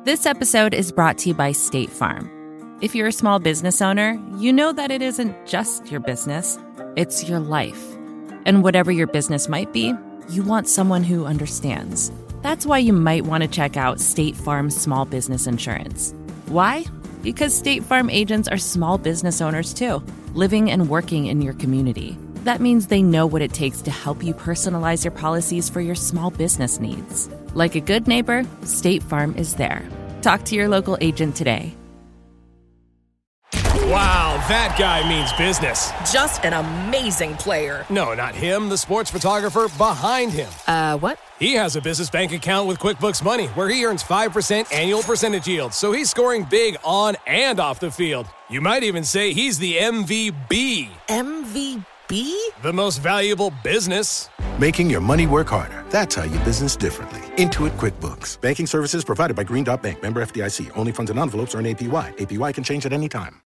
This episode is brought to you by State Farm. If you're a small business owner, you know that it isn't just your business, it's your life. And whatever your business might be, you want someone who understands. That's why you might want to check out State Farm Small Business Insurance. Why? Because State Farm agents are small business owners too, living and working in your community. That means they know what it takes to help you personalize your policies for your small business needs. Like a good neighbor, State Farm is there. Talk to your local agent today. Wow, that guy means business. Just an amazing player. No, not him, the sports photographer behind him. What? He has a business bank account with QuickBooks Money where he earns 5% annual percentage yield, so he's scoring big on and off the field. You might even say he's the MVB. MVP? The most valuable business. Making your money work harder. That's how you business differently. Intuit QuickBooks. Banking services provided by Green Dot Bank. Member FDIC. Only funds and envelopes earn APY. APY can change at any time.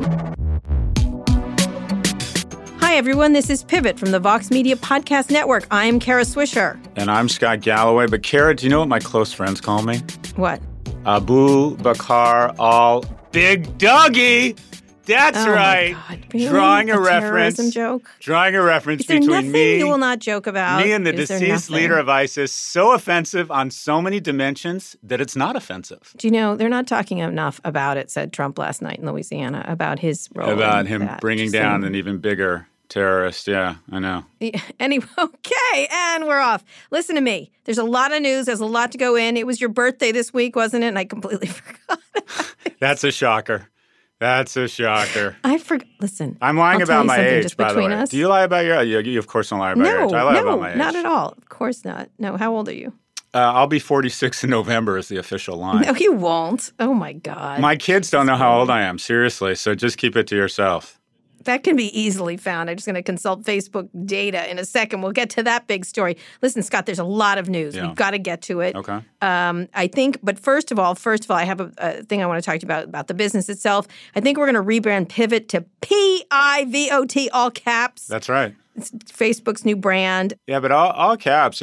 Hi, everyone. This is Pivot from the Vox Media Podcast Network. I'm Kara Swisher. And I'm Scott Galloway. But Kara, do you know what my close friends call me? What? Abu Bakr al-Big Doggy. That's right. God, really? Drawing a reference. Terrorism joke? Drawing a reference Is there between nothing me. you will not joke about? Me and the Is there deceased nothing? leader of ISIS, so offensive on so many dimensions that it's not offensive. Do you know, they're not talking enough about it, said Trump last night in Louisiana, about his role About in him that. bringing Just down saying. an even bigger terrorist. Yeah, I know. Yeah, anyway, okay, and we're off. Listen to me. There's a lot of news. There's a lot to go in. It was your birthday this week, wasn't it? And I completely forgot. That's a shocker. That's a shocker. I forgot. Listen. I'm lying I'll tell about you my something age, just by the between way. us. Do you lie about your age? You, of course, don't lie about your age. I lie about my age. not at all. Of course not. No, how old are you? I'll be 46 in November is the official line. No, you won't. Oh, my God. My kids don't know how old I am, seriously, so just keep it to yourself. That can be easily found. I'm just going to consult Facebook data in a second. We'll get to that big story. Listen, Scott, there's a lot of news. Yeah. We've got to get to it. Okay. I think, but first of all, I have a thing I want to talk to you about the business itself. I think we're going to rebrand Pivot to PIVOT, all caps. That's right. It's Facebook's new brand. Yeah, but all caps,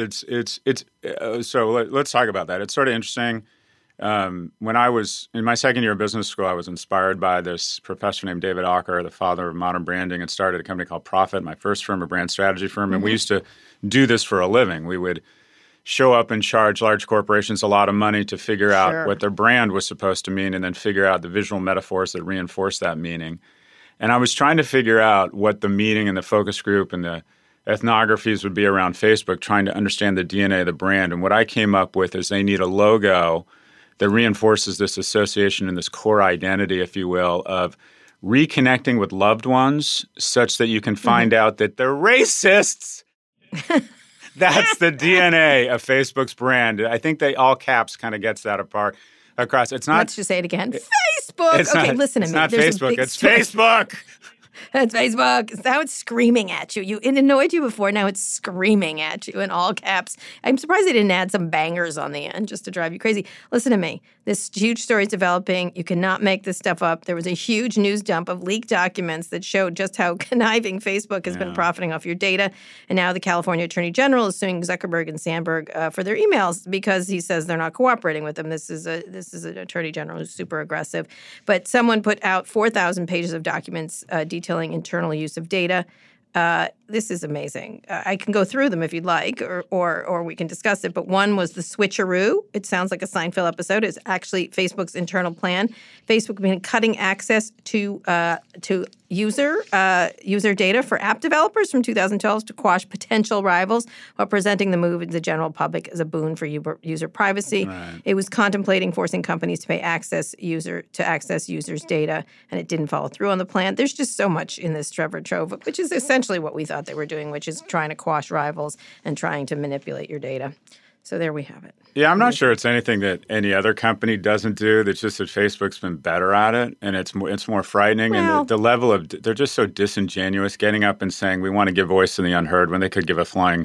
so let's talk about that. It's sort of interesting. When I was in my second year of business school, I was inspired by this professor named David Ocker, the father of modern branding, and started a company called Profit, my first firm, a brand strategy firm. And we used to do this for a living. We would show up and charge large corporations a lot of money to figure out what their brand was supposed to mean and then figure out the visual metaphors that reinforce that meaning. And I was trying to figure out what the meaning and the focus group and the ethnographies would be around Facebook, trying to understand the DNA of the brand. And what I came up with is they need a logo that reinforces this association and this core identity, if you will, of reconnecting with loved ones such that you can find out that they're racists. That's the DNA of Facebook's brand. I think they all caps kind of gets that across. It's not. Let's just say it again. Facebook. Okay, listen to me. It's not There's a Facebook. big It's story. Facebook. It's Facebook. Now it's screaming at you. It annoyed you before. Now it's screaming at you in all caps. I'm surprised they didn't add some bangers on the end just to drive you crazy. Listen to me. This huge story is developing. You cannot make this stuff up. There was a huge news dump of leaked documents that showed just how conniving Facebook has been profiting off your data. And now the California Attorney General is suing Zuckerberg and Sandberg for their emails because he says they're not cooperating with them. This is an Attorney General who's super aggressive. But someone put out 4,000 pages of documents detailing internal use of data. This is amazing. I can go through them if you'd like, or we can discuss it. But one was the switcheroo. It sounds like a Seinfeld episode. It's actually Facebook's internal plan. Facebook been cutting access to user data for app developers from 2012 to quash potential rivals while presenting the move to the general public as a boon for user privacy. Right. It was contemplating forcing companies to pay access users' data, and it didn't follow through on the plan. There's just so much in this Trevor Trove, which is essentially what we thought they were doing, which is trying to quash rivals and trying to manipulate your data. So there we have it. Yeah, I'm not sure it's anything that any other company doesn't do. It's just that Facebook's been better at it, and it's more frightening. Well, and the level of they're just so disingenuous, getting up and saying we want to give voice to the unheard when they could give a flying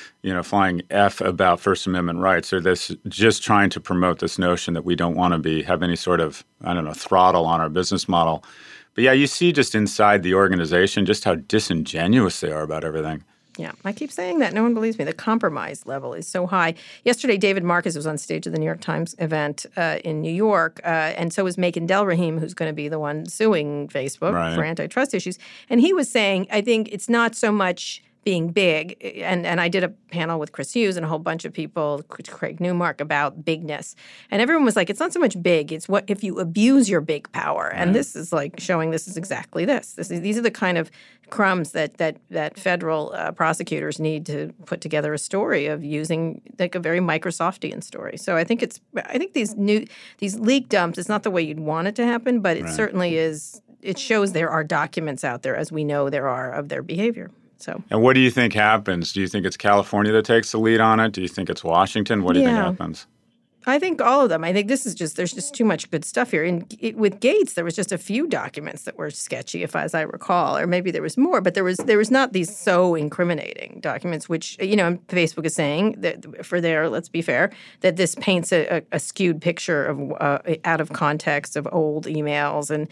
F about First Amendment rights. Or this just trying to promote this notion that we don't want to have any sort of throttle on our business model. But yeah, you see just inside the organization just how disingenuous they are about everything. Yeah, I keep saying that. No one believes me. The compromise level is so high. Yesterday, David Marcus was on stage at the New York Times event in New York, and so was Makan Delrahim, who's going to be the one suing Facebook for antitrust issues. And he was saying, I think it's not so much being big, and I did a panel with Chris Hughes and a whole bunch of people, Craig Newmark, about bigness. And everyone was like, it's not so much big, it's what if you abuse your big power. And this is like showing this is exactly this. These are the kind of crumbs that federal prosecutors need to put together a story of using like a very Microsoftian story. So I think these leak dumps, it's not the way you'd want it to happen, but it certainly is. It shows there are documents out there, as we know there are, of their behavior. So. And what do you think happens? Do you think it's California that takes the lead on it? Do you think it's Washington? What do you think happens? I think all of them. I think there's just too much good stuff here. And with Gates, there was just a few documents that were sketchy, as I recall, or maybe there was more, but there was not these so incriminating documents, which, Facebook is saying that let's be fair, that this paints a skewed picture of out of context of old emails, and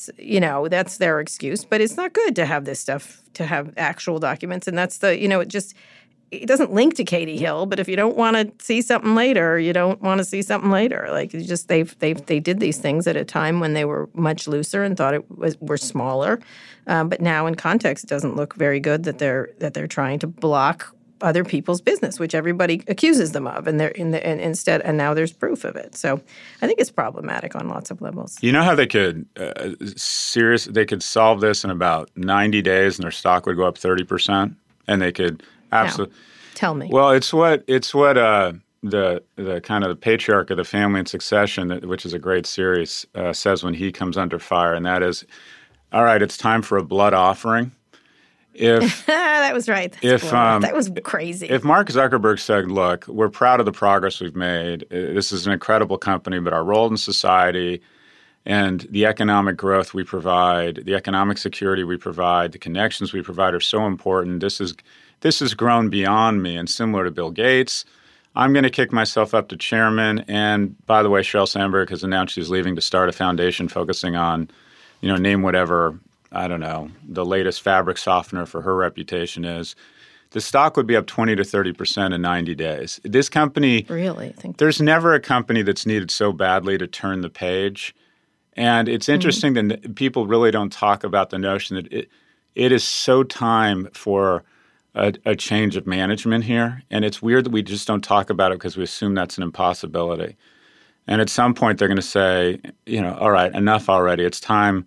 that's their excuse. But it's not good to have this stuff, to have actual documents, and that's it doesn't link to Katie Hill, but if you don't want to see something later, you don't want to see something later. Like they did these things at a time when they were much looser and thought were smaller, but now in context, it doesn't look very good that they're trying to block other people's business, which everybody accuses them of, and and now there's proof of it. So I think it's problematic on lots of levels. You know how they could they could solve this in about 90 days, and their stock would go up 30%, and they could. Absolutely. No. Tell me. Well, it's what the kind of the patriarch of the Family and Succession, which is a great series, says when he comes under fire, and that is, all right, it's time for a blood offering. If that was right. That was crazy. If Mark Zuckerberg said, look, we're proud of the progress we've made. This is an incredible company, but our role in society and the economic growth we provide, the economic security we provide, the connections we provide are so important. This has grown beyond me, and similar to Bill Gates, I'm going to kick myself up to chairman. And by the way, Sheryl Sandberg has announced she's leaving to start a foundation focusing on, name whatever, I don't know, the latest fabric softener for her reputation is. The stock would be up 20 to 30% in 90 days. This company, really, there's never a company that's needed so badly to turn the page. And it's interesting that people really don't talk about the notion that it is so time for a change of management here. And it's weird that we just don't talk about it because we assume that's an impossibility. And at some point they're going to say, all right, enough already. It's time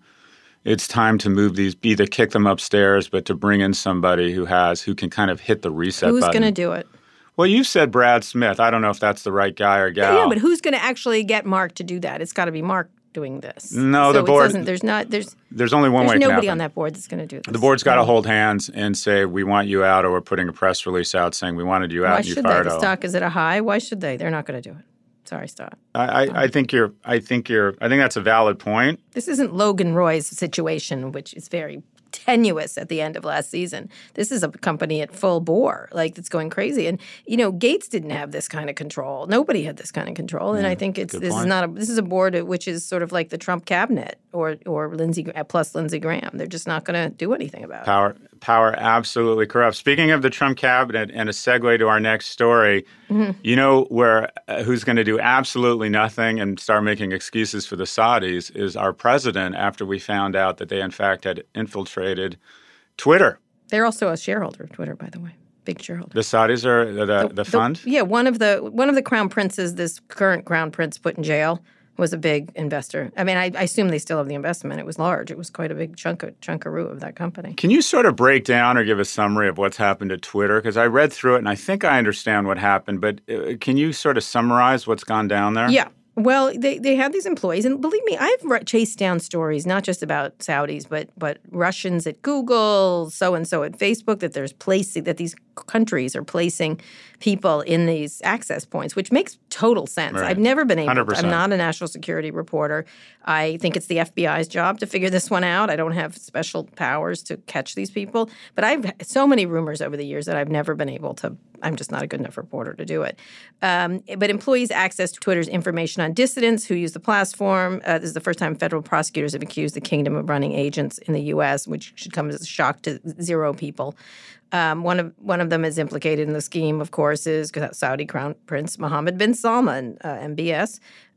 to move these, either kick them upstairs, but to bring in somebody who can kind of hit the reset button. Who's going to do it? Well, you said Brad Smith. I don't know if that's the right guy or gal. Yeah, but who's going to actually get Mark to do that? It's got to be Mark doing this. No, so the board. There's only one way. There's nobody on that board that's going to do this. The board's got to hold hands and say, "We want you out," or we're putting a press release out saying, "We wanted you out." Why should they? The stock is at a high. Why should they? They're not going to do it. Sorry, Scott. I think that's a valid point. This isn't Logan Roy's situation, which is very tenuous at the end of last season. This is a company at full bore, that's going crazy. And Gates didn't have this kind of control. Nobody had this kind of control. And I think this is a board which is sort of like the Trump cabinet or Lindsey Graham. They're just not going to do anything about it. Power absolutely corrupt. Speaking of the Trump cabinet, and a segue to our next story, who's going to do absolutely nothing and start making excuses for the Saudis is our president, after we found out that they in fact had infiltrated Twitter. They're also a shareholder of Twitter, by the way. Big shareholder. The Saudis are the fund? Yeah, one of the crown princes, this current crown prince put in jail, was a big investor. I mean, I assume they still have the investment. It was large. It was quite a big chunkaroo of that company. Can you sort of break down or give a summary of what's happened at Twitter? Because I read through it and I think I understand what happened, but can you sort of summarize what's gone down there? Yeah. Well, they have these employees, and believe me, I've chased down stories not just about Saudis, but Russians at Google, so and so at Facebook. That these countries are placing people in these access points, which makes total sense. Right. I've never been able. 100%. I'm not a national security reporter. I think it's the FBI's job to figure this one out. I don't have special powers to catch these people, but I've had so many rumors over the years that I've never been able to. I'm just not a good enough reporter to do it. But employees access Twitter's information on dissidents who use the platform. This is the first time federal prosecutors have accused the kingdom of running agents in the U.S., which should come as a shock to zero people. One of them is implicated in the scheme, of course, is Saudi Crown Prince Mohammed bin Salman, MBS.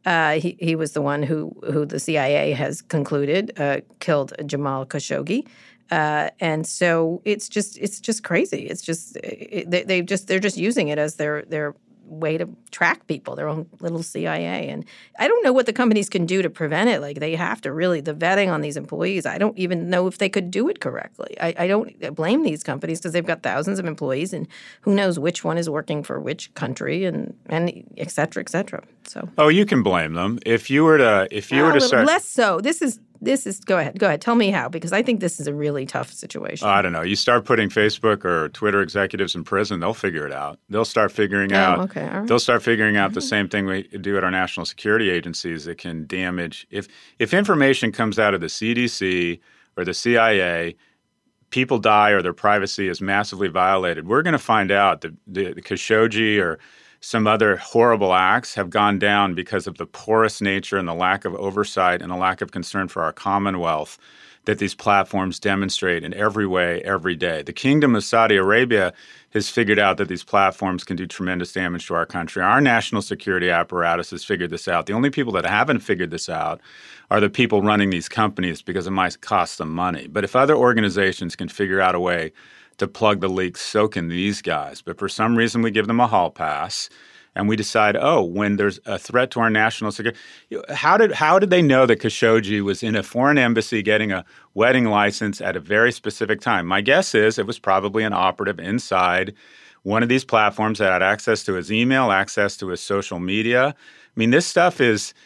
He was the one who the CIA has concluded killed Jamal Khashoggi. And so it's just crazy. It's just they're just using it as their way to track people, their own little CIA. And I don't know what the companies can do to prevent it. Like, they have to really, the vetting on these employees, I don't even know if they could do it correctly. I don't blame these companies because they've got thousands of employees and who knows which one is working for which country and et cetera, et cetera. So. Oh, you can blame them. If you were to start. Less so. This is go ahead. Tell me how, because I think this is a really tough situation. I don't know. You start putting Facebook or Twitter executives in prison, they'll figure it out. They'll start figuring out. Okay. All right. They'll start figuring out the same thing we do at our national security agencies that can damage. If information comes out of the CDC or the CIA, people die or their privacy is massively violated. We're going to find out that the Khashoggi or some other horrible acts have gone down because of the porous nature and the lack of oversight and the lack of concern for our commonwealth that these platforms demonstrate in every way, every day. The Kingdom of Saudi Arabia has figured out that these platforms can do tremendous damage to our country. Our national security apparatus has figured this out. The only people that haven't figured this out are the people running these companies because it might cost them money. But if other organizations can figure out a way to plug the leaks, so can these guys. But for some reason, we give them a hall pass, and we decide, when there's a threat to our national security. How did they know that Khashoggi was in a foreign embassy getting a wedding license at a very specific time? My guess is it was probably an operative inside one of these platforms that had access to his email, access to his social media. I mean, this stuff is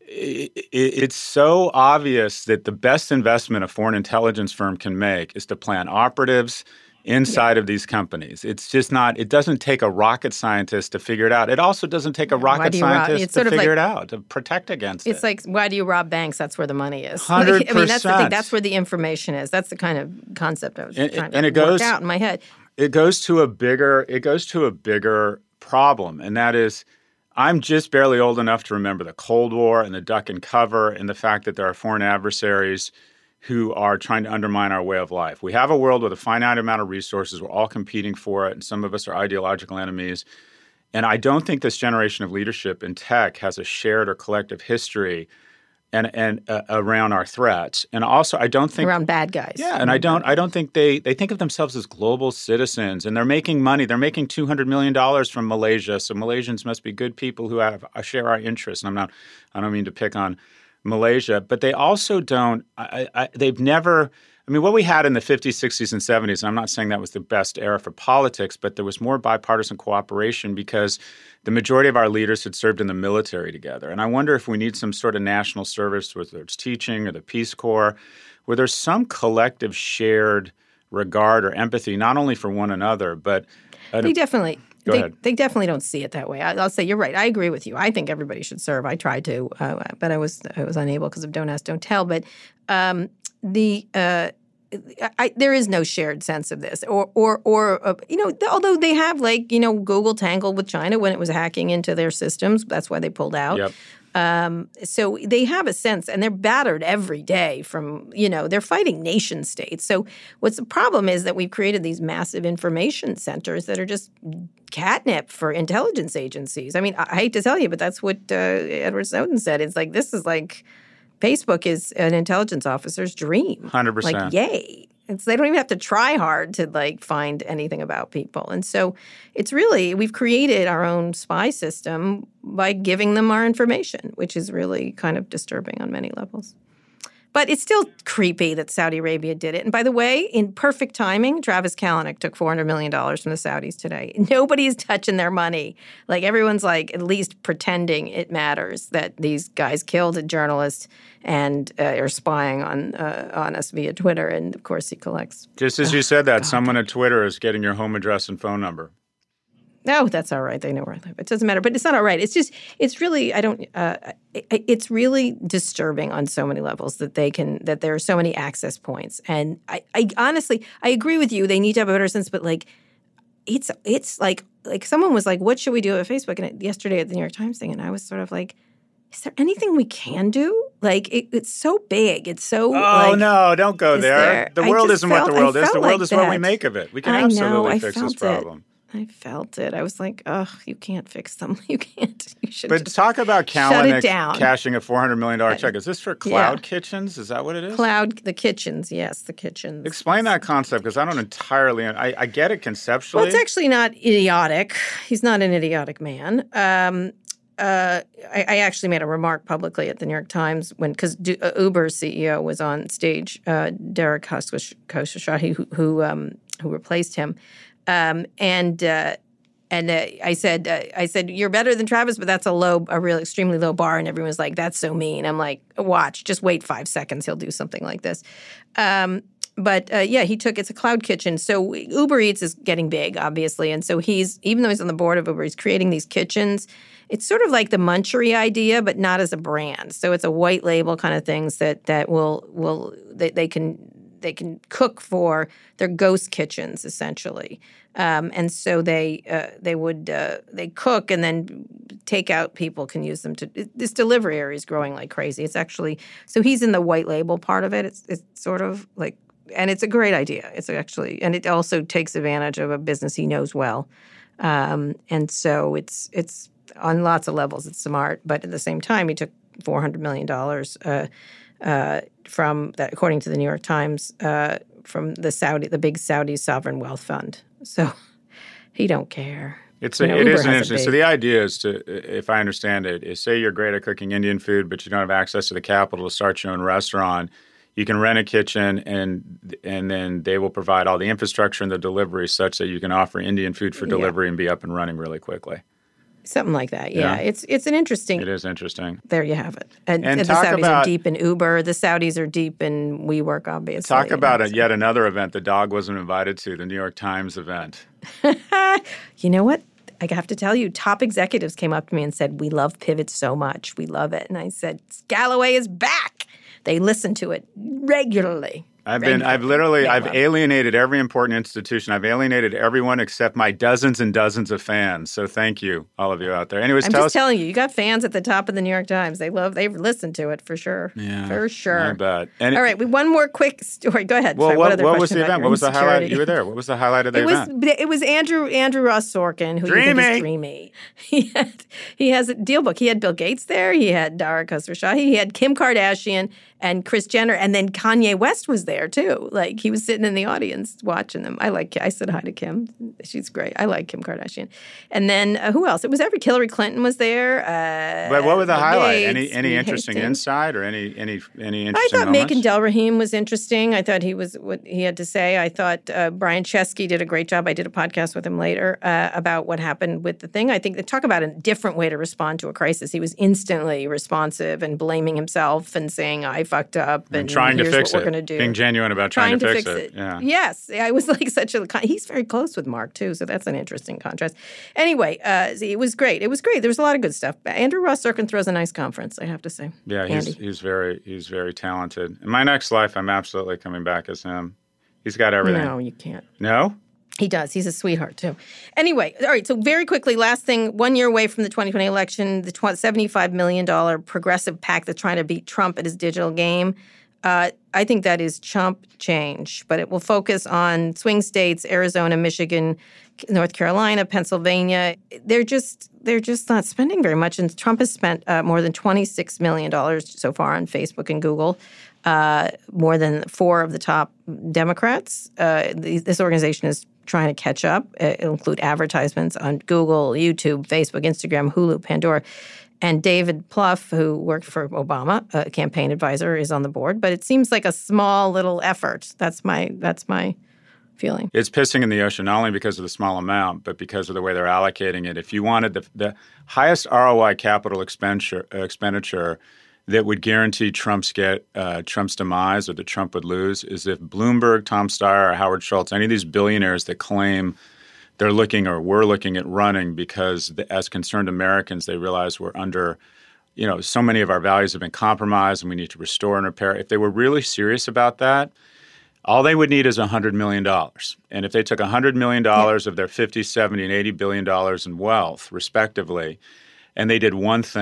it's so obvious that the best investment a foreign intelligence firm can make is to plant operatives inside of these companies. It's just not – it doesn't take a rocket scientist to figure it out. It also doesn't take a rocket scientist to figure it out, to protect against it. It's like, why do you rob banks? That's where the money is. 100%. I mean, that's the thing. That's where the information is. That's the kind of concept I was trying to work out in my head. It goes to a bigger problem, and that is I'm just barely old enough to remember the Cold War and the duck and cover and the fact that there are foreign adversaries who are trying to undermine our way of life. We have a world with a finite amount of resources. We're all competing for it, and some of us are ideological enemies. And I don't think this generation of leadership in tech has a shared or collective history and around our threats. And also, I don't think around bad guys. Yeah, and I don't think they think of themselves as global citizens, and they're making money. They're making $200 million from Malaysia, so Malaysians must be good people who share our interests. And I don't mean to pick on Malaysia, but they also don't they've never – I mean, what we had in the 50s, 60s, and 70s, and I'm not saying that was the best era for politics, but there was more bipartisan cooperation because the majority of our leaders had served in the military together. And I wonder if we need some sort of national service, whether it's teaching or the Peace Corps, where there's some collective shared regard or empathy, not only for one another, but they definitely – Go ahead. They definitely don't see it that way. I'll say you're right. I agree with you. I think everybody should serve. I tried to, but I was unable because of don't ask, don't tell. But there is no shared sense of this, or although they have Google tangled with China when it was hacking into their systems. That's why they pulled out. Yep. So they have a sense, and they're battered every day from, they're fighting nation states. So what's the problem is that we've created these massive information centers that are just catnip for intelligence agencies. I mean, I hate to tell you, but that's what Edward Snowden said. It's like, this is like Facebook is an intelligence officer's dream. 100%. Like, yay. They don't even have to try hard to find anything about people. And so it's really, we've created our own spy system by giving them our information, which is really kind of disturbing on many levels. But it's still creepy that Saudi Arabia did it. And by the way, in perfect timing, Travis Kalanick took $400 million from the Saudis today. Nobody's touching their money. Like, everyone's at least pretending it matters that these guys killed a journalist and are spying on us via Twitter. And, of course, he collects. Just as you said that, someone at Twitter is getting your home address and phone number. No, that's all right. They know where I live. It doesn't matter. But it's not all right. It's really, it's really disturbing on so many levels that there are so many access points. And I honestly, I agree with you. They need to have a better sense, but it's like someone was like, what should we do at Facebook? And yesterday at the New York Times thing, and I was sort of like, is there anything we can do? Like, it's so big. It's so, no, don't go there. The world isn't what the world is. The world is what we that. make of it. We can absolutely fix this problem. I felt it. I was like, ugh, you can't fix them. You can't. You should But just talk about shut it Kalanick down. cashing a $400 million check. Is this for cloud kitchens? Is that what it is? The kitchens, yes, the kitchens. Explain that concept, because I don't entirely – I get it conceptually. Well, it's actually not idiotic. He's not an idiotic man. I actually made a remark publicly at the New York Times because Uber's CEO was on stage, Derek Khosrowshahi, who replaced him. And I said, you're better than Travis, but that's a real extremely low bar. And everyone's like, that's so mean. I'm like, watch, just wait 5 seconds. He'll do something like this. It's a cloud kitchen. So Uber Eats is getting big, obviously. And so even though he's on the board of Uber, he's creating these kitchens. It's sort of like the Munchery idea, but not as a brand. So it's a white label kind of things that they can cook for. They're ghost kitchens, essentially. And so they cook, and then takeout people can use them this delivery area is growing like crazy. It's actually, so he's in the white label part of it. It's sort of like, and it's a great idea. It's actually, and it also takes advantage of a business he knows well. And so it's on lots of levels, it's smart. But at the same time, he took $400 million from that, according to the New York Times, from the big Saudi sovereign wealth fund. So he don't care. It is interesting. So the idea is if I understand it, is say you're great at cooking Indian food, but you don't have access to the capital to start your own restaurant. You can rent a kitchen, and then they will provide all the infrastructure and the delivery such that you can offer Indian food for delivery and be up and running really quickly. Something like that, yeah. It's an interesting. It is interesting. There you have it. And the Saudis are deep in Uber. The Saudis are deep in WeWork, obviously. Talk about yet another event the dog wasn't invited to, the New York Times event. You know what? I have to tell you, top executives came up to me and said, we love Pivot so much. We love it. And I said, Galloway is back. They listen to it regularly. I've alienated every important institution. I've alienated everyone except my dozens and dozens of fans. So thank you, all of you out there. Anyways, I'm just telling you, you got fans at the top of the New York Times. They've listened to it for sure. Yeah, for sure. I bet. All right, one more quick story. Go ahead. Well, Sorry, what was the event? What was the highlight? You were there. What was the highlight of the event? It was Andrew Ross Sorkin, who you think is dreamy. He has a deal book. He had Bill Gates there. He had Dara Khosrowshahi. He had Kim Kardashian and Kris Jenner, and then Kanye West was there too. Like, he was sitting in the audience watching them. I said hi to Kim. She's great. I like Kim Kardashian. And then who else? It was Hillary Clinton was there. But what was the highlight? Any interesting insight or any interesting I thought moments? Macon Delrahim was interesting. I thought what he had to say. I thought Brian Chesky did a great job. I did a podcast with him later about what happened with the thing. I think they talk about a different way to respond to a crisis. He was instantly responsive and blaming himself and saying, I fucked up and trying to fix what we're going to do. Being genuine about trying to fix it. Yeah. Yes. I was like he's very close with Mark too, so that's an interesting contrast. Anyway, it was great. It was great. There was a lot of good stuff. Andrew Ross Sorkin throws a nice conference, I have to say. Yeah, he's very talented. In my next life, I'm absolutely coming back as him. He's got everything. No, you can't. No? He does. He's a sweetheart, too. Anyway, all right, so very quickly, last thing, 1 year away from the 2020 election, the $75 million progressive PAC that's trying to beat Trump at his digital game. I think that is chump change, but it will focus on swing states, Arizona, Michigan, North Carolina, Pennsylvania. They're just not spending very much, and Trump has spent more than $26 million so far on Facebook and Google. More than 4 of the top Democrats. This organization is trying to catch up. It'll include advertisements on Google, YouTube, Facebook, Instagram, Hulu, Pandora. And David Plouffe, who worked for Obama, a campaign advisor, is on the board. But it seems like a small little effort. That's my feeling. It's pissing in the ocean, not only because of the small amount, but because of the way they're allocating it. If you wanted the highest ROI capital expenditure that would guarantee Trump's demise or that Trump would lose is if Bloomberg, Tom Steyer, or Howard Schultz, any of these billionaires that claim they're looking or were looking at running because as concerned Americans, they realize we're under, so many of our values have been compromised and we need to restore and repair. If they were really serious about that, all they would need is $100 million. And if they took $100 million of their $50, $70, and $80 billion in wealth, respectively, and they did one thing,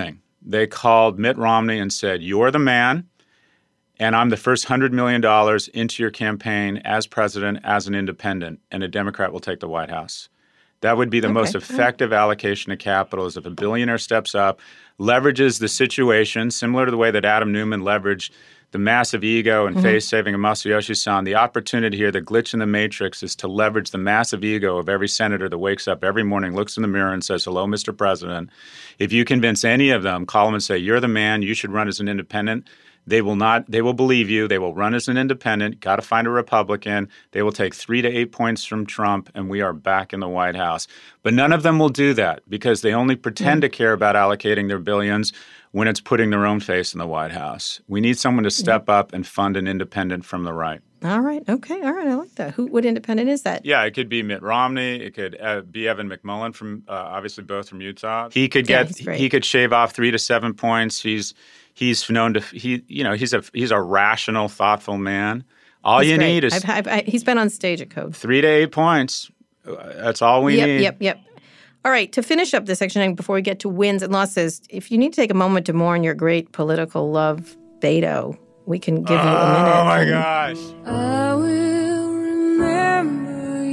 They called Mitt Romney and said, "You're the man, and I'm the first $100 million into your campaign as president, as an independent, and a Democrat will take the White House." That would be the most effective allocation of capital, is if a billionaire steps up, leverages the situation, similar to the way that Adam Newman leveraged the massive ego and face-saving of Masayoshi-san. The opportunity here, the glitch in the matrix, is to leverage the massive ego of every senator that wakes up every morning, looks in the mirror and says, "Hello, Mr. President." If you convince any of them, call them and say, "You're the man, you should run as an independent," they will believe you. They will run as an independent. Got to find a Republican. They will take 3 to 8 points from Trump, and we are back in the White House. But none of them will do that because they only pretend to care about allocating their billions when it's putting their own face in the White House. We need someone to step up and fund an independent from the right. All right. Okay. All right. I like that. What independent is that? Yeah, it could be Mitt Romney. It could be Evan McMullin from obviously both from Utah. He could he could shave off 3 to 7 points. He's known to he's a rational, thoughtful man. All you need is he's been on stage at Code. 3 to 8 points. That's all we need. Yep. All right, to finish up this section before we get to wins and losses, if you need to take a moment to mourn your great political love, Beto, we can give you a minute. Oh, my gosh. I will remember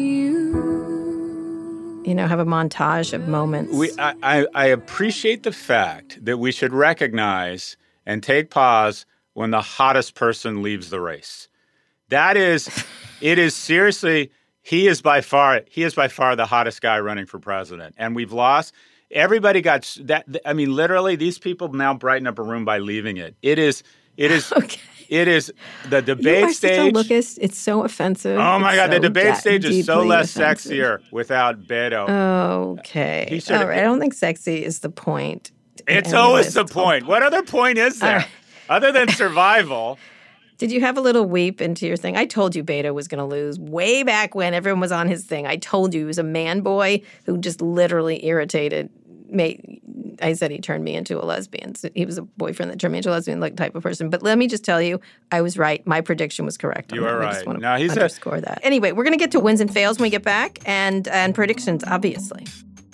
you. Have a montage of moments. I appreciate the fact that we should recognize and take pause when the hottest person leaves the race. It is seriously... He is by far the hottest guy running for president. And we've lost. Everybody got that. I mean, literally, these people now brighten up a room by leaving it. It is okay. It is the debate stage. You are such a lookist. It's so offensive. Oh, my God. The debate stage is so less sexier without Beto. Okay. All right. I don't think sexy is the point. It's always the point. What other point is there? Other than survival? Did you have a little weep into your thing? I told you Beto was going to lose way back when everyone was on his thing. I told you he was a man boy who just literally irritated me. I said he turned me into a lesbian. So he was a boyfriend that turned me into a lesbian type of person. But let me just tell you, I was right. My prediction was correct. You are right. I just want to underscore that. Anyway, we're going to get to wins and fails when we get back and predictions, obviously.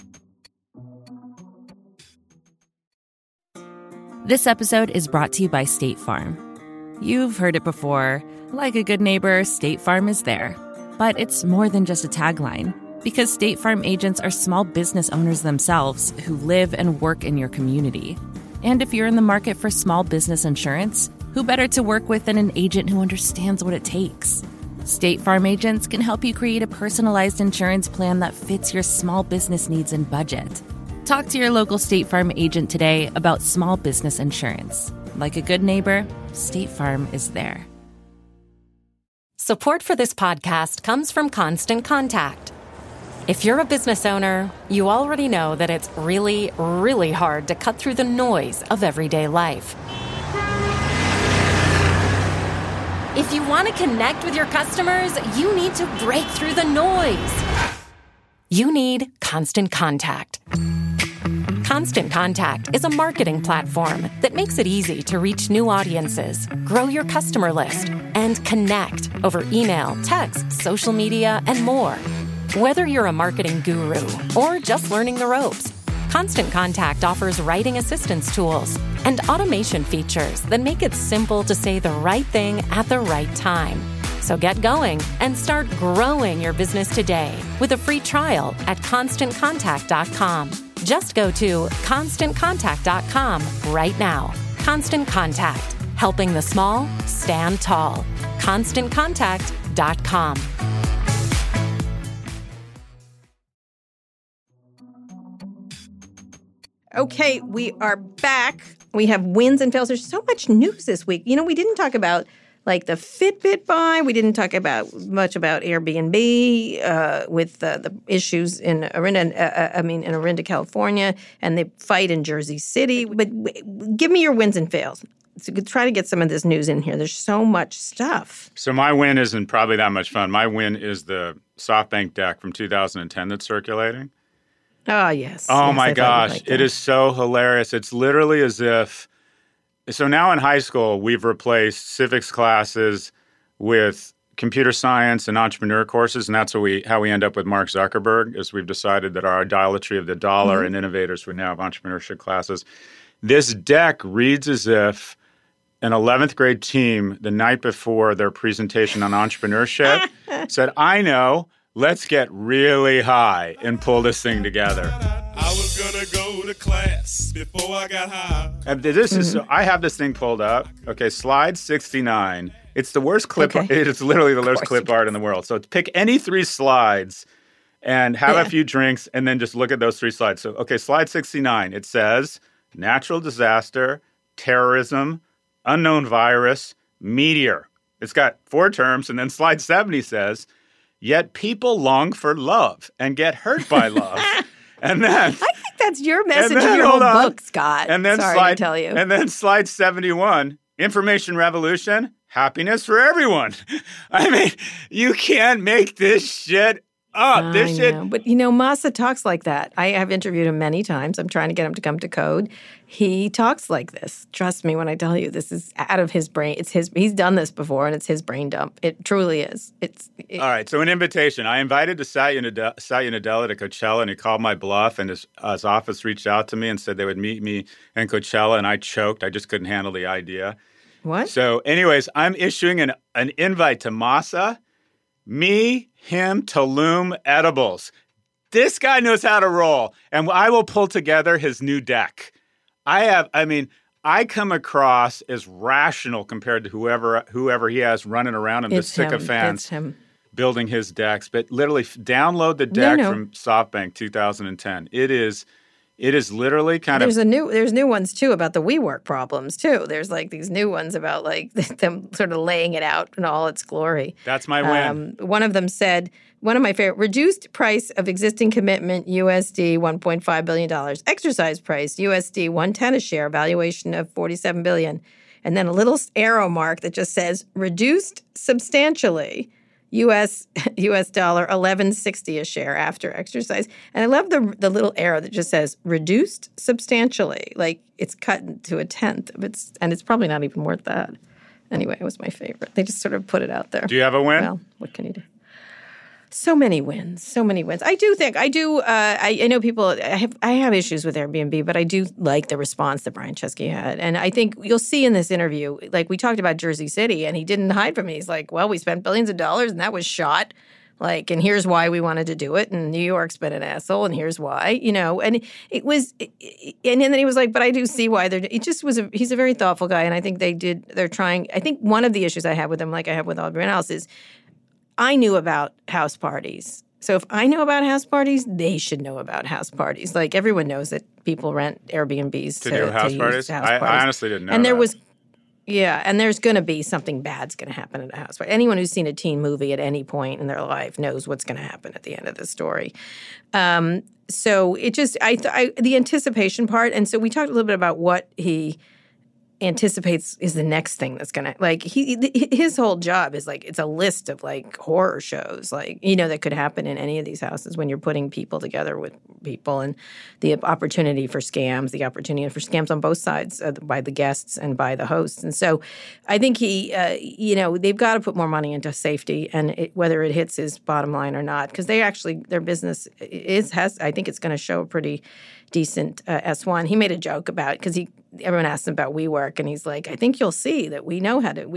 This episode is brought to you by State Farm. You've heard it before. Like a good neighbor, State Farm is there. But it's more than just a tagline, because State Farm agents are small business owners themselves who live and work in your community. And if you're in the market for small business insurance, who better to work with than an agent who understands what it takes? State Farm agents can help you create a personalized insurance plan that fits your small business needs and budget. Talk to your local State Farm agent today about small business insurance. Like a good neighbor, State Farm is there. Support for this podcast comes from Constant Contact. If you're a business owner, you already know that it's really, really hard to cut through the noise of everyday life. If you want to connect with your customers, you need to break through the noise. You need Constant Contact. Constant Contact is a marketing platform that makes it easy to reach new audiences, grow your customer list, and connect over email, text, social media, and more. Whether you're a marketing guru or just learning the ropes, Constant Contact offers writing assistance tools and automation features that make it simple to say the right thing at the right time. So get going and start growing your business today with a free trial at ConstantContact.com. Just go to ConstantContact.com right now. Constant Contact, helping the small stand tall. ConstantContact.com. Okay, we are back. We have wins and fails. There's so much news this week. We didn't talk about like the Fitbit buy. We didn't talk much about Airbnb with the issues in Orinda, California, and the fight in Jersey City. But give me your wins and fails. So try to get some of this news in here. There's so much stuff. So my win isn't probably that much fun. My win is the SoftBank deck from 2010 that's circulating. Oh, yes. Oh, my gosh. It is so hilarious. It's literally as if – so now in high school, we've replaced civics classes with computer science and entrepreneur courses, and that's how we end up with Mark Zuckerberg, is we've decided that our idolatry of the dollar and innovators would now have entrepreneurship classes. This deck reads as if an 11th grade team the night before their presentation on entrepreneurship said, I know, let's get really high and pull this thing together. I was going to go to class before I got high. And this is, so I have this thing pulled up. Okay, slide 69. It's the worst clip. Okay. It's literally the worst clip art in the world. So pick any 3 slides and have a few drinks and then just look at those 3 slides. So, okay, slide 69. It says natural disaster, terrorism, unknown virus, meteor. It's got 4 terms. And then slide 70 says, yet people long for love and get hurt by love. And then I think that's your message in your whole book, Scott. And then Sorry to tell you. And then slide 71, information revolution, happiness for everyone. I mean, you can't make this shit up. This shit. But Masa talks like that. I have interviewed him many times. I'm trying to get him to come to Code. He talks like this. Trust me when I tell you, this is out of his brain. He's done this before, and it's his brain dump. It truly is. All right. So an invitation. I invited Satya Nadella to Coachella, and he called my bluff, and his office reached out to me and said they would meet me in Coachella, and I choked. I just couldn't handle the idea. What? So anyways, I'm issuing an invite to Masa, me, him, Tulum Edibles. This guy knows how to roll, and I will pull together his new deck. I come across as rational compared to whoever he has running around him, the sycophants building his decks. But literally, download the deck from SoftBank 2010. It is literally kind of. There's new ones too about the WeWork problems too. There's like these new ones about like them sort of laying it out in all its glory. That's my win. One of them said, one of my favorite, reduced price of existing commitment USD $1.5 billion, exercise price USD 110 a share, valuation of $47 billion, and then a little arrow mark that just says reduced substantially. US dollar $11.60 a share after exercise. And I love the little arrow that just says reduced substantially, like it's cut to a tenth. And it's probably not even worth that. Anyway, it was my favorite. They just sort of put it out there. Do you have a win? Well, what can you do? So many wins. I know people, I have issues with Airbnb, but I do like the response that Brian Chesky had. And I think you'll see in this interview, like we talked about Jersey City, and he didn't hide from me. He's like, well, we spent billions of dollars and that was shot. Like, and here's why we wanted to do it. And New York's been an asshole, and here's why, and it was, and then he was like, but I do see why he's a very thoughtful guy. And I think they're trying, I think one of the issues I have with him, like I have with everyone else, is I knew about house parties. So if I know about house parties, they should know about house parties. Like everyone knows that people rent Airbnbs to do house parties. I honestly didn't know. And that. And there's going to be something bad's going to happen at a house party. Anyone who's seen a teen movie at any point in their life knows what's going to happen at the end of the story. So it just the anticipation part, and so we talked a little bit about what he anticipates is the next thing that's gonna, like, his whole job is like, it's a list of like horror shows, like, that could happen in any of these houses when you're putting people together with people, and the opportunity for scams on both sides, by the guests and by the hosts. And so I think they've got to put more money into safety, and whether it hits his bottom line or not, because their business I think it's going to show a pretty decent S1. He made a joke about it because everyone asked him about WeWork, and he's like, I think you'll see that we know how to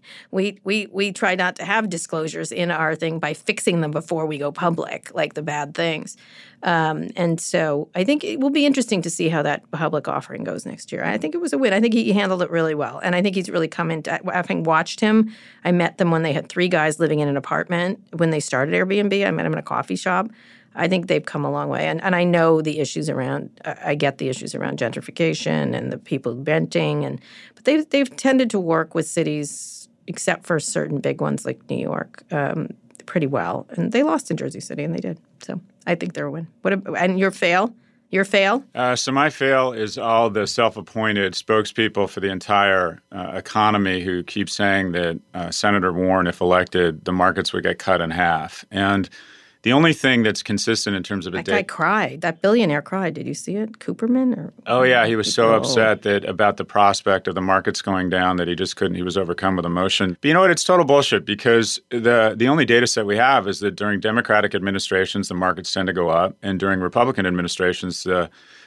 we try not to have disclosures in our thing by fixing them before we go public, like the bad things. And so I think it will be interesting to see how that public offering goes next year. I think it was a win. I think he handled it really well, and I think he's really come into. Having watched him, I met them when they had 3 guys living in an apartment when they started Airbnb. I met him in a coffee shop. I think they've come a long way. And I know the issues around I get the issues around gentrification and the people renting, but they've tended to work with cities, except for certain big ones like New York, pretty well. And they lost in Jersey City, and they did. So I think they're a win. And your fail? Your fail? So my fail is all the self-appointed spokespeople for the entire economy who keep saying that Senator Warren, if elected, the markets would get cut in half. And the only thing that's consistent in terms of that guy cried. That billionaire cried. Did you see it? Cooperman? Oh, yeah. He was so upset about the prospect of the markets going down that he just couldn't. He was overcome with emotion. But you know what? It's total bullshit, because the only data set we have is that during Democratic administrations, the markets tend to go up. And during Republican administrations,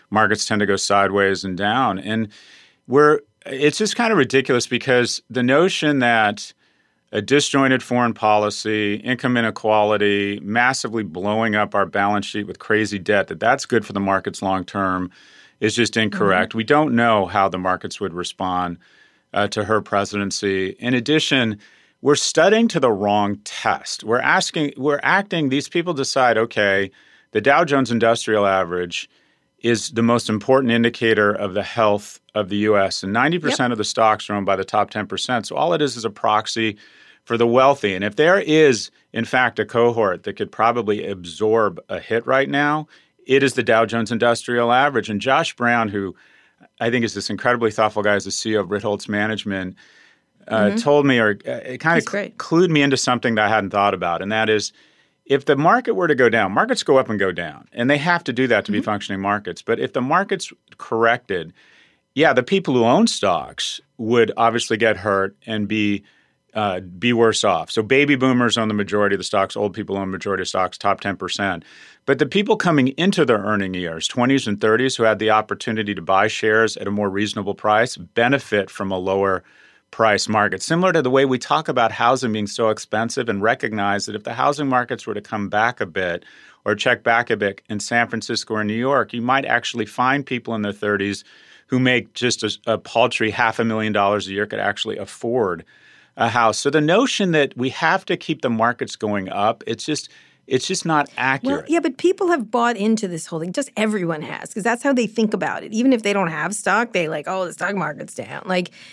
markets tend to go sideways and down. And it's just kind of ridiculous because the notion that a disjointed foreign policy, income inequality, massively blowing up our balance sheet with crazy debt, that's good for the markets long term is just incorrect. We don't know how the markets would respond to her presidency. In addition, we're studying to the wrong test. These people decide, okay, the Dow Jones Industrial Average is the most important indicator of the health of the U.S. And 90% of the stocks are owned by the top 10%. So all it is a proxy for the wealthy. And if there is, in fact, a cohort that could probably absorb a hit right now, it is the Dow Jones Industrial Average. And Josh Brown, who I think is this incredibly thoughtful guy, is the CEO of Ritholtz Management, told me, or it kind of clued me into something that I hadn't thought about. And that is, if the market were to go down, markets go up and go down. And they have to do that to be functioning markets. But if the markets corrected, the people who own stocks would obviously get hurt and be worse off. So baby boomers own the majority of the stocks, old people own the majority of stocks, top 10%. But the people coming into their earning years, 20s and 30s, who had the opportunity to buy shares at a more reasonable price, benefit from a lower price market. Similar to the way we talk about housing being so expensive and recognize that if the housing markets were to come back a bit or check back a bit in San Francisco or New York, you might actually find people in their 30s who make just a paltry $500,000 a year could actually afford a house. So the notion that we have to keep the markets going up, it's just not accurate. Well, yeah, but people have bought into this whole thing. Just everyone has, because that's how they think about it. Even if they don't have stock, they the stock market's down.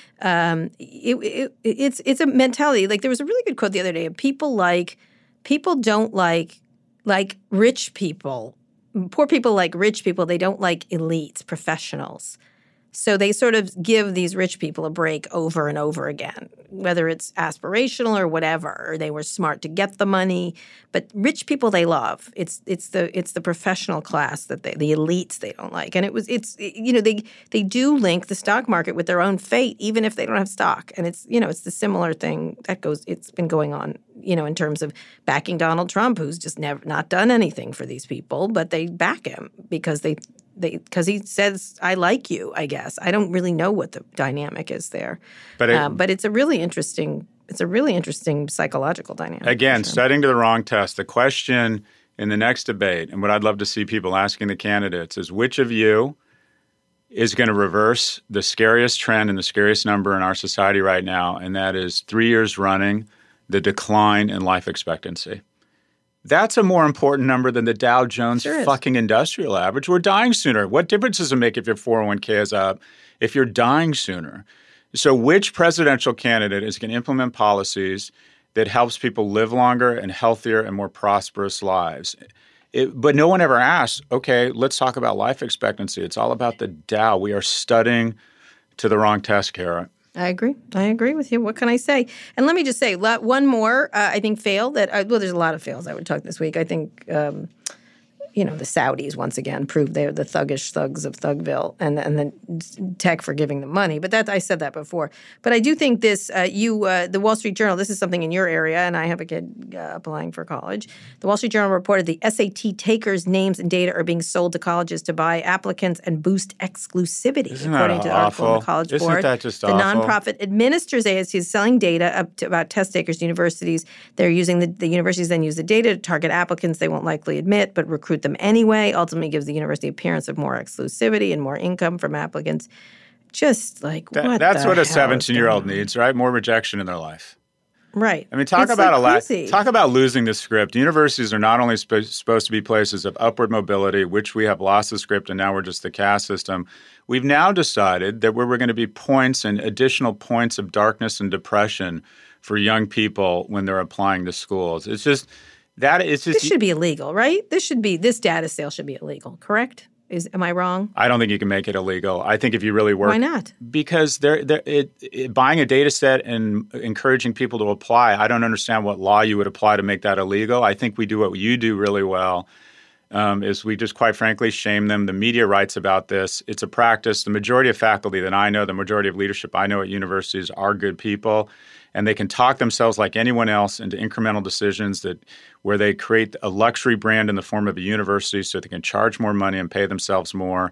It's a mentality. Like there was a really good quote the other day of people don't like rich people. Poor people like rich people. They don't like elites, professionals. So they sort of give these rich people a break over and over again, whether it's aspirational or whatever, or they were smart to get the money. But rich people they love. It's the professional class that the elites they don't like. And they do link the stock market with their own fate, even if they don't have stock. And it's the similar thing it's been going on, in terms of backing Donald Trump, who's just never not done anything for these people, but they back him because he says, I like you, I guess. I don't really know what the dynamic is there. But it's a really interesting psychological dynamic. Again, studying to the wrong test. The question in the next debate, and what I'd love to see people asking the candidates, is which of you is going to reverse the scariest trend and the scariest number in our society right now, and that is 3 years running, the decline in life expectancy. That's a more important number than the Dow Jones fucking industrial average. We're dying sooner. What difference does it make if your 401k is up if you're dying sooner? So which presidential candidate is going to implement policies that helps people live longer and healthier and more prosperous lives? But no one ever asks, okay, let's talk about life expectancy. It's all about the Dow. We are studying to the wrong test, Kara. I agree with you. What can I say? And let me just say one more, I think, fail that there's a lot of fails I would talk this week. I think, the Saudis once again proved they're the thuggish thugs of Thugville and the tech for giving them money. But I said that before. But I do think this, the Wall Street Journal, this is something in your area, and I have a kid applying for college. The Wall Street Journal reported the SAT takers' names and data are being sold to colleges to buy applicants and boost exclusivity, according to the article in the College Board. Isn't that just awful? The nonprofit administers AST is selling data about test takers to universities. They're using the universities then use the data to target applicants they won't likely admit, but recruit them anyway. Ultimately gives the university appearance of more exclusivity and more income from applicants. Just like that's what a 17-year-old needs, right? More rejection in their life. Right. I mean, talk about losing the script. Universities are not only supposed to be places of upward mobility, which we have lost the script, and now we're just the caste system. We've now decided that we're going to be points and additional points of darkness and depression for young people when they're applying to schools. It's just that it's just this should be illegal, right? This data sale should be illegal, correct? Am I wrong? I don't think you can make it illegal. I think if you really work, why not? Because buying a data set and encouraging people to apply, I don't understand what law you would apply to make that illegal. I think we do what you do really well. Is we just quite frankly shame them. The media writes about this. It's a practice. The majority of faculty that I know, the majority of leadership I know at universities are good people, and they can talk themselves like anyone else into incremental decisions where they create a luxury brand in the form of a university so they can charge more money and pay themselves more.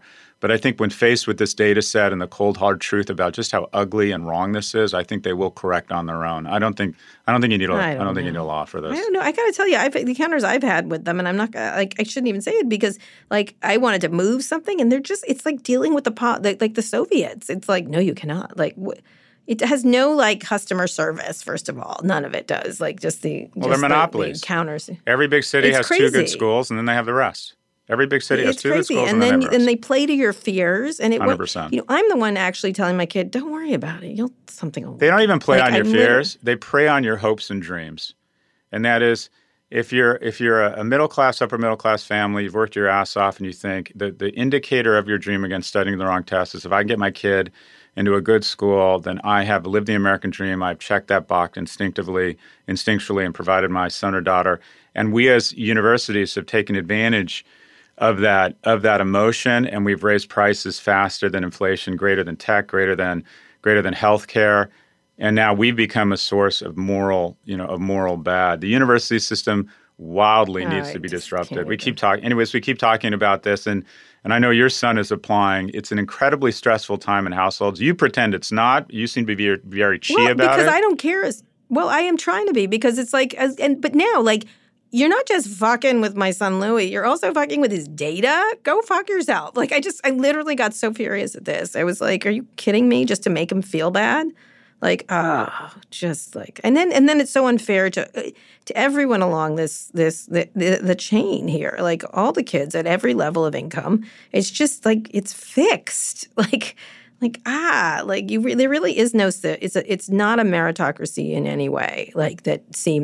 But I think when faced with this data set and the cold hard truth about just how ugly and wrong this is, I think they will correct on their own. I don't think you need a law for this. I don't know. I got to tell you, the encounters I've had with them, and I'm not I shouldn't even say it because I wanted to move something, and it's like dealing with the Soviets. It's like, no, you cannot. It has no customer service. First of all, none of it does. They're monopolies. The counters. Every big city has crazy. 2 good schools, and then they have the rest. Every big city has 2 good schools, and then then they have the rest. they play to your fears. And 100%. I'm the one actually telling my kid, "Don't worry about it. Something will." They don't even play on your fears. They prey on your hopes and dreams, and that is. If you're a middle class, upper middle class family, you've worked your ass off, and you think that the indicator of your dream against studying the wrong test is if I can get my kid into a good school, then I have lived the American dream. I've checked that box instinctually, and provided my son or daughter. And we as universities have taken advantage of that emotion, and we've raised prices faster than inflation, greater than tech, greater than healthcare. And now we've become a source of moral bad. The university system wildly needs to be disrupted. We keep talking about this, and I know your son is applying. It's an incredibly stressful time in households. You pretend it's not. You seem to be very about it. Because I don't care. I am trying to be because it's but now you're not just fucking with my son Louis. You're also fucking with his data. Go fuck yourself. I literally got so furious at this. I was like, are you kidding me? Just to make him feel bad? And then it's so unfair to everyone along the chain here. All the kids at every level of income. It's just it's fixed. There really is no. It's not a meritocracy in any way. That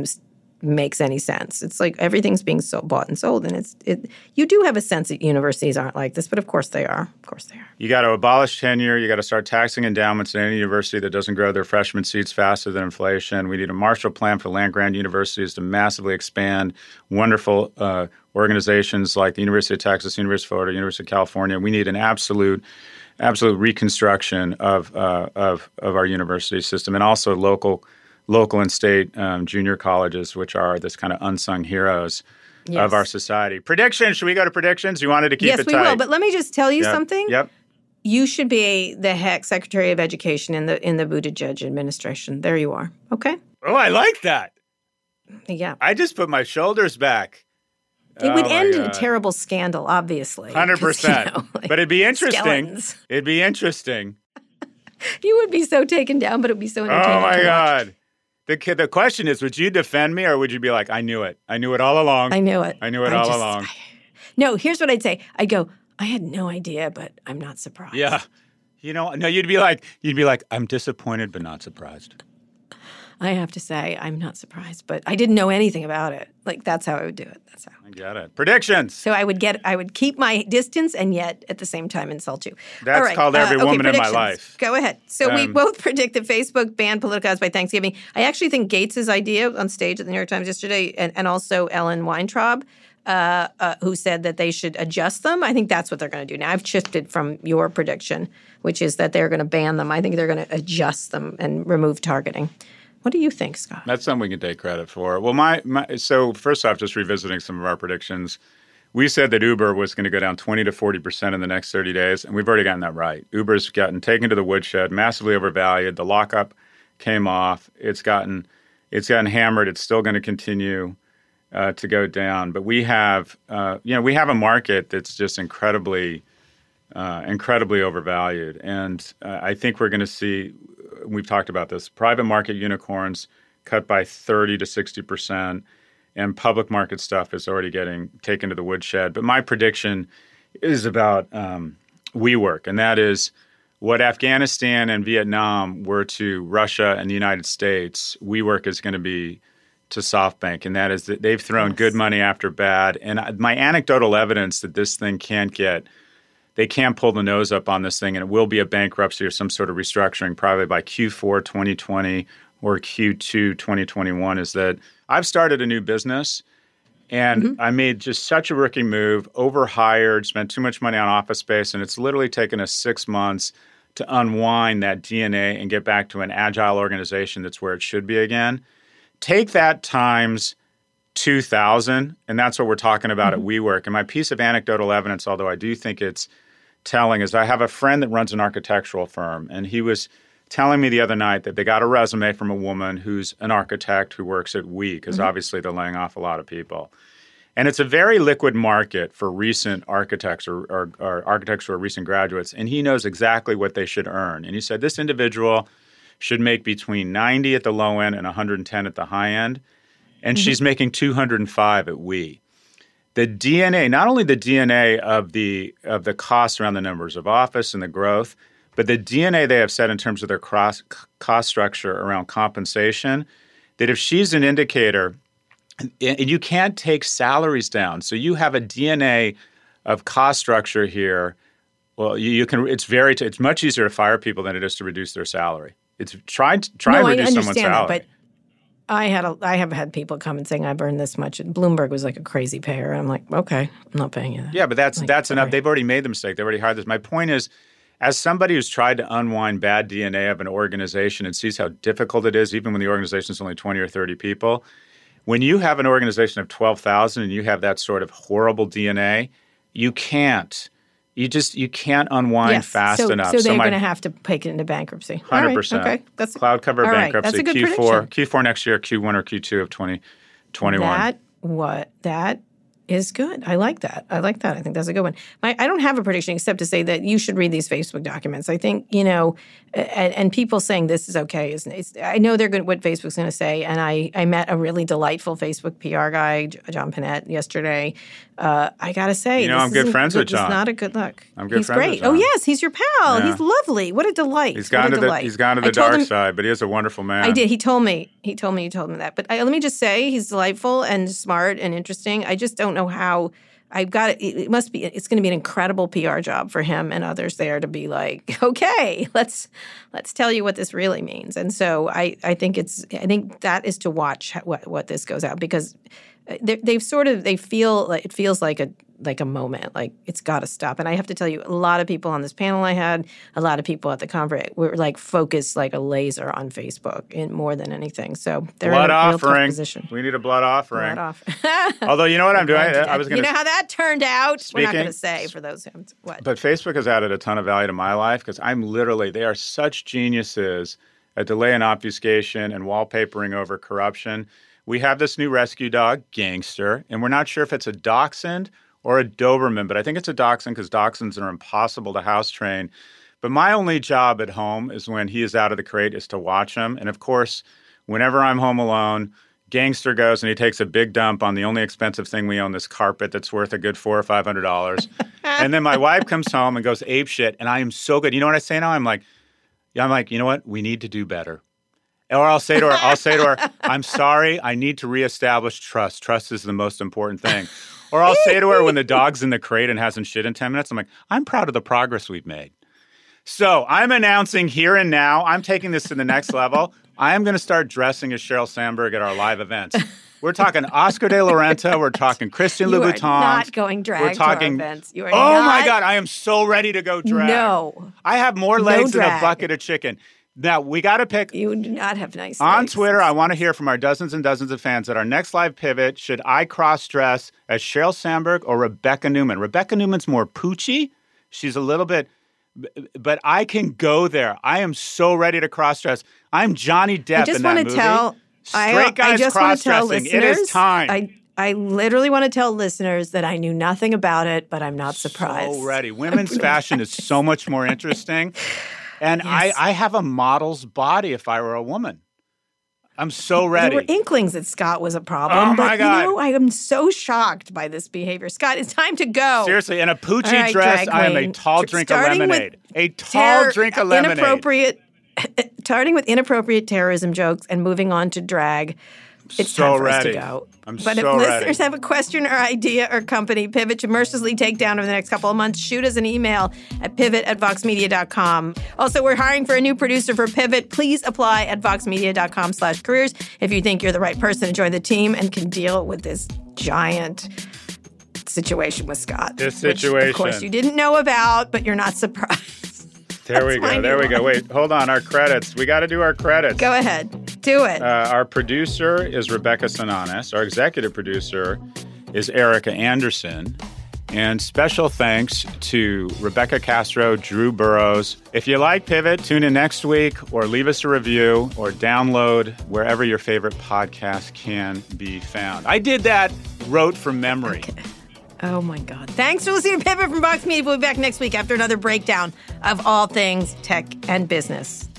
makes any sense. It's everything's being bought and sold, and you do have a sense that universities aren't like this, but of course they are. Of course they are. You got to abolish tenure. You got to start taxing endowments in any university that doesn't grow their freshman seats faster than inflation. We need a Marshall Plan for land-grant universities to massively expand wonderful organizations like the University of Texas, University of Florida, University of California. We need an absolute reconstruction of our university system, and also local and state junior colleges, which are this kind of unsung heroes of our society. Predictions. Should we go to predictions? You wanted to keep it tight. Yes, we will. But let me just tell you something. Yep. You should be the Secretary of Education in the Buttigieg administration. There you are. Okay? Oh, I like that. Yeah. I just put my shoulders back. It would end in a terrible scandal, obviously. 100%. But it'd be interesting. Skeletons. It'd be interesting. You would be so taken down, but it would be so entertaining. Oh, my God. The question is, would you defend me or would you be like, I knew it. I knew it all along. I knew it. I knew it all along. No, here's what I'd say. I'd go, I had no idea, but I'm not surprised. Yeah. No, you'd be like, I'm disappointed but not surprised. I have to say, I'm not surprised, but I didn't know anything about it. That's how I would do it. That's how. I get it. Predictions. So I would keep my distance and yet at the same time insult you. That's called every woman in my life. Go ahead. So we both predict that Facebook banned political ads by Thanksgiving. I actually think Gates's idea on stage at the New York Times yesterday, and also Ellen Weintraub, who said that they should adjust them. I think that's what they're going to do. Now, I've shifted from your prediction, which is that they're going to ban them. I think they're going to adjust them and remove targeting. What do you think, Scott? That's something we can take credit for. Well, so first off, just revisiting some of our predictions, we said that Uber was going to go down 20 to 40% in the next 30 days, and we've already gotten that right. Uber's gotten taken to the woodshed, massively overvalued. The lockup came off. It's gotten hammered. It's still going to continue to go down. But we have a market that's just incredibly overvalued, and I think we're going to see. We've talked about this. Private market unicorns cut by 30 to 60%, and public market stuff is already getting taken to the woodshed. But my prediction is about WeWork, and that is what Afghanistan and Vietnam were to Russia and the United States, WeWork is going to be to SoftBank, and that is that they've thrown good money after bad. And my anecdotal evidence that this thing they can't pull the nose up on this thing, and it will be a bankruptcy or some sort of restructuring probably by Q4 2020 or Q2 2021 is that I've started a new business, and I made just such a rookie move, overhired, spent too much money on office space, and it's literally taken us 6 months to unwind that DNA and get back to an agile organization that's where it should be again. Take that times 2,000, and that's what we're talking about at WeWork. And my piece of anecdotal evidence, although I do think it's telling is I have a friend that runs an architectural firm, and he was telling me the other night that they got a resume from a woman who's an architect who works at We, because obviously they're laying off a lot of people. And it's a very liquid market for recent architects or architects who are recent graduates, and he knows exactly what they should earn. And he said this individual should make between 90 at the low end and 110 at the high end, and she's making 205 at We. The DNA, not only the DNA of the costs around the numbers of office and the growth, but the DNA they have set in terms of their cost structure around compensation, that if she's an indicator, and you can't take salaries down. So you have a DNA of cost structure here. Well, you can. It's much easier to fire people than it is to reduce their salary. It's try and reduce someone's salary. That, but I have had people come and saying I've earned this much. Bloomberg was like a crazy payer. I'm like, okay, I'm not paying you that. Yeah, but that's enough. They've already made the mistake. They already hired this. My point is, as somebody who's tried to unwind bad DNA of an organization and sees how difficult it is, even when the organization is only 20 or 30 people. When you have an organization of 12,000 and you have that sort of horrible DNA, you can't unwind fast enough. So they're going to have to take it into bankruptcy. 100%. Right, okay. That's cloud cover bankruptcy. That's a good Q4 next year, Q1 or Q2 of 2021. That is good. I like that. I think that's a good one. I don't have a prediction except to say that you should read these Facebook documents. I think, and people saying this is okay. I know they're good what Facebook's going to say. And I met a really delightful Facebook PR guy, John Panette, yesterday. I got to say. I'm good friends with John. It's not a good look. I'm good friends with John. Oh, yes. He's your pal. Yeah. He's lovely. What a delight. He's gone to the dark side, but he is a wonderful man. I did. He told me that. But let me just say he's delightful and smart and interesting. I just don't know how I've got it. It's going to be an incredible PR job for him and others there to be like, okay, let's tell you what this really means. And so I think that is to watch what this goes out, because it feels like a moment, like it's got to stop. And I have to tell you, a lot of people on this panel I had, a lot of people at the conference were like focused like a laser on Facebook in more than anything. So they're in a real tough position. We need a blood offering. Although, you know what I'm doing? I was going to. You know how that turned out? We're not going to say for those who what. But Facebook has added a ton of value to my life because they are such geniuses at delay and obfuscation and wallpapering over corruption. We have this new rescue dog, Gangster, and we're not sure if it's a dachshund or a Doberman, but I think it's a dachshund because dachshunds are impossible to house train. But my only job at home is when he is out of the crate is to watch him. And of course, whenever I'm home alone, Gangster goes and he takes a big dump on the only expensive thing we own, this carpet that's worth a good $400 or $500. And then my wife comes home and goes apeshit, and I am so good. You know what I say now? I'm like, you know what? We need to do better. Or I'll say to her, I'm sorry, I need to reestablish trust. Trust is the most important thing. Or I'll say to her when the dog's in the crate and hasn't shit in 10 minutes, I'm like, I'm proud of the progress we've made. So I'm announcing here and now, I'm taking this to the next level. I am going to start dressing as Sheryl Sandberg at our live events. We're talking Oscar de la Renta. We're talking Christian Louboutin. You are not going drag to our events. You are my God, I am so ready to go drag. No. I have more legs than a bucket of chicken. Now, we got to pick. You do not have nice On legs. Twitter, I want to hear from our dozens and dozens of fans at our next live pivot. Should I cross-dress as Sheryl Sandberg or Rebecca Newman? Rebecca Newman's more poochy. She's a little bit, but I can go there. I am so ready to cross-dress. I'm Johnny Depp in that movie. Straight guys cross-dressing. It is time. I literally want to tell listeners that I knew nothing about it, but I'm not surprised. So ready. Women's fashion is so much more interesting. And yes. I have a model's body if I were a woman. I'm so ready. There were inklings that Scott was a problem. Oh, my God. You know, I am so shocked by this behavior. Scott, it's time to go. Seriously, in a Poochie dress, I am a tall drink of lemonade. A tall drink of lemonade. Starting with inappropriate terrorism jokes and moving on to drag. It's time for us to go. But if listeners have a question or idea or company Pivot to mercilessly take down over the next couple of months, shoot us an email at pivot@voxmedia.com. Also, we're hiring for a new producer for Pivot. Please apply at voxmedia.com/careers if you think you're the right person to join the team and can deal with this giant situation with Scott. Which, of course, you didn't know about, but you're not surprised. There we go. Wait, hold on. Our credits. We got to do our credits. Go ahead. Do it. Our producer is Rebecca Sananes. Our executive producer is Erica Anderson. And special thanks to Rebecca Castro, Drew Burrows. If you like Pivot, tune in next week or leave us a review or download wherever your favorite podcast can be found. I did that, wrote from memory. Okay. Oh, my God. Thanks for listening to Pivot from Vox Media. We'll be back next week after another breakdown of all things tech and business.